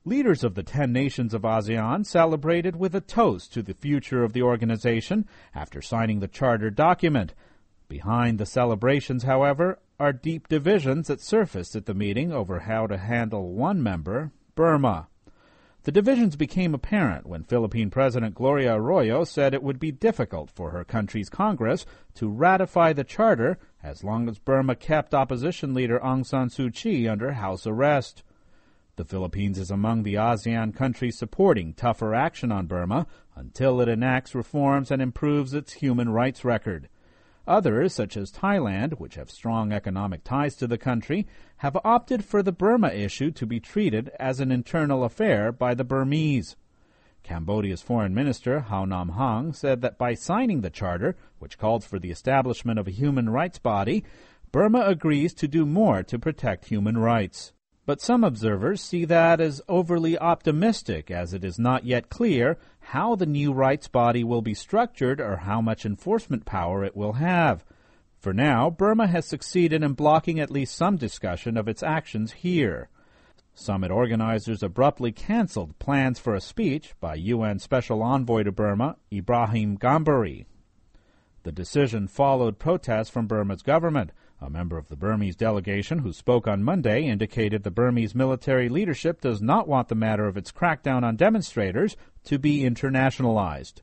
Leaders of the 10 nations of ASEAN celebrated with a toast to the future of the organization after signing the charter document. Behind the celebrations, however, are deep divisions that surfaced at the meeting over how to handle one member, Burma. The divisions became apparent when Philippine President Gloria Arroyo said it would be difficult for her country's Congress to ratify the charter as long as Burma kept opposition leader Aung San Suu Kyi under house arrest. The Philippines is among the ASEAN countries supporting tougher action on Burma until it enacts reforms and improves its human rights record. Others, such as Thailand, which have strong economic ties to the country, have opted for the Burma issue to be treated as an internal affair by the Burmese. Cambodia's Foreign Minister, Hau Nam Hang, said that by signing the charter, which called for the establishment of a human rights body, Burma agrees to do more to protect human rights. But some observers see that as overly optimistic, as it is not yet clear how the new rights body will be structured or how much enforcement power it will have. For now, Burma has succeeded in blocking at least some discussion of its actions here. Summit organizers abruptly canceled plans for a speech by UN Special Envoy to Burma, Ibrahim Gambari. The decision followed protests from Burma's government. A member of the Burmese delegation who spoke on Monday indicated the Burmese military leadership does not want the matter of its crackdown on demonstrators to be internationalized.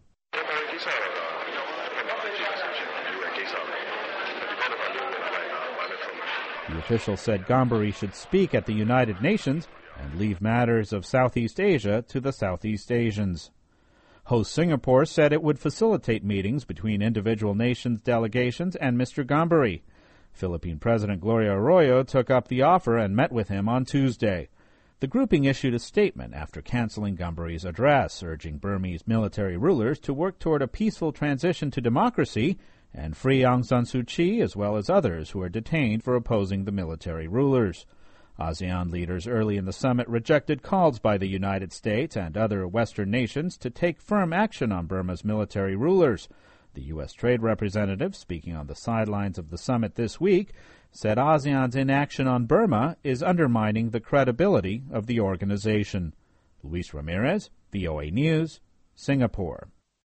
The official said Gambari should speak at the United Nations and leave matters of Southeast Asia to the Southeast Asians. Host Singapore said it would facilitate meetings between individual nations' delegations and Mr. Gambari. Philippine President Gloria Arroyo took up the offer and met with him on Tuesday. The grouping issued a statement after canceling Gambari's address, urging Burmese military rulers to work toward a peaceful transition to democracy and free Aung San Suu Kyi as well as others who are detained for opposing the military rulers. ASEAN leaders early in the summit rejected calls by the United States and other Western nations to take firm action on Burma's military rulers. The U.S. Trade Representative, speaking on the sidelines of the summit this week, said ASEAN's inaction on Burma is undermining the credibility of the organization. Luis Ramirez, VOA News, Singapore.